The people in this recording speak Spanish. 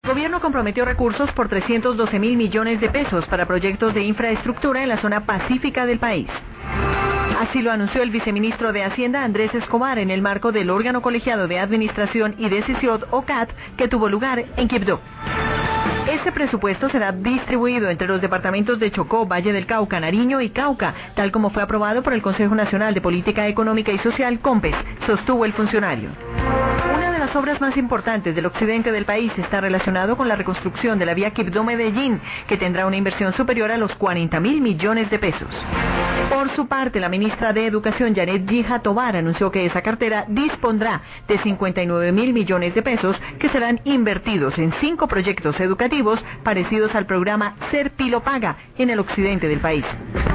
El gobierno comprometió recursos por 312.000 millones de pesos para proyectos de infraestructura en la zona pacífica del país. Así lo anunció el viceministro de Hacienda Andrés Escobar en el marco del órgano colegiado de Administración y Decisión OCAD que tuvo lugar en Quibdó. Este presupuesto será distribuido entre los departamentos de Chocó, Valle del Cauca, Nariño y Cauca, tal como fue aprobado por el Consejo Nacional de Política Económica y Social, COMPES, sostuvo el funcionario. Una de las obras más importantes del occidente del país está relacionado con la reconstrucción de la vía Quibdó-Medellín, que tendrá una inversión superior a los 40.000 millones de pesos. Por su parte, la ministra de Educación, Janet Guija Tovar, anunció que esa cartera dispondrá de 59.000 millones de pesos que serán invertidos en 5 proyectos educativos parecidos al programa Ser Pilo Paga en el occidente del país.